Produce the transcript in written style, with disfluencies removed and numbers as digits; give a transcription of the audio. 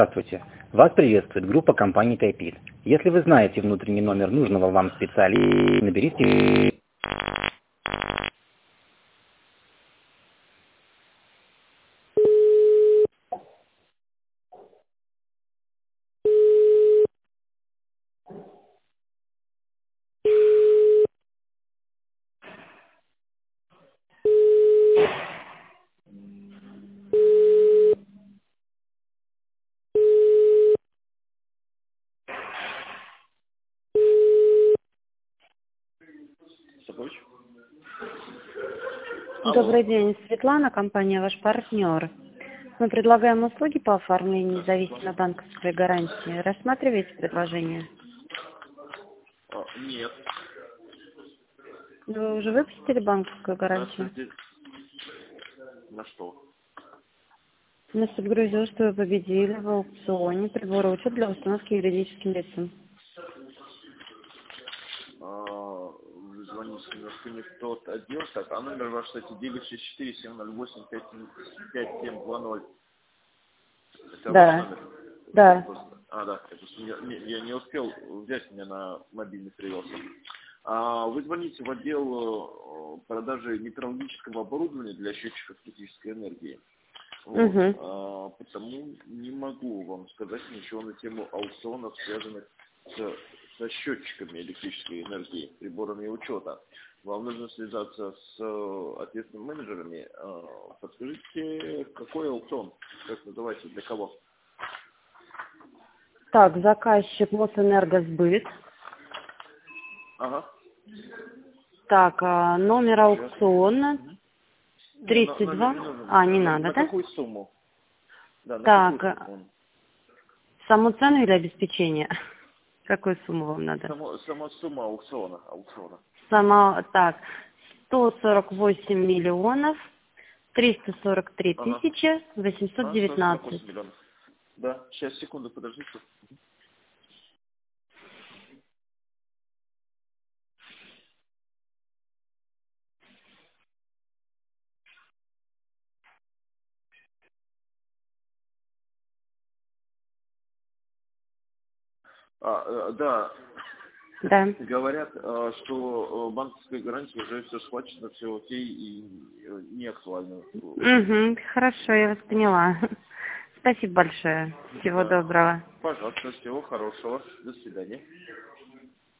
Здравствуйте. Вас приветствует группа компании Тайпит. Если вы знаете внутренний номер нужного вам специалиста, наберите... Сабович? Алло. Добрый день, Светлана, компания «Ваш партнер». Мы предлагаем услуги по оформлению независимой банковской гарантии. Рассматриваете предложение? Нет. Вы уже выпустили банковскую гарантию? На что? Нас подгрузил, что вы победили в аукционе прибора учета для установки юридическим лицам. Вы звоните немножко не в тот отдел. Так, а номер ваш, кстати, 964-708-5720. Это Да. ваш номер? Да. Да. Я не успел взять, меня на мобильный привелся. Вы звоните в отдел продажи метрологического оборудования для счетчиков критической энергии. Вот. Потому не могу вам сказать ничего на тему аукционов, связанных со счетчиками электрической энергии, приборами учета. Вам нужно связаться с ответственными менеджерами. Подскажите, какой аукцион? Как называется? Для кого? Так, заказчик Мосэнергосбыт. Ага. Так, номер аукциона 32. Не надо, на да? какую сумму? Да, на Так, какую сумму? саму цену или обеспечение? Какую сумму вам надо? Сама сумма аукциона. Так, 148 миллионов 343 тысячи 819. 148 миллионов. Да, сейчас, секунду, подождите. Да. Да. Говорят, что банковская гарантия уже все схвачено, все окей и не актуально. Хорошо, я вас поняла. Спасибо большое. Всего доброго. Пожалуйста, всего хорошего. До свидания.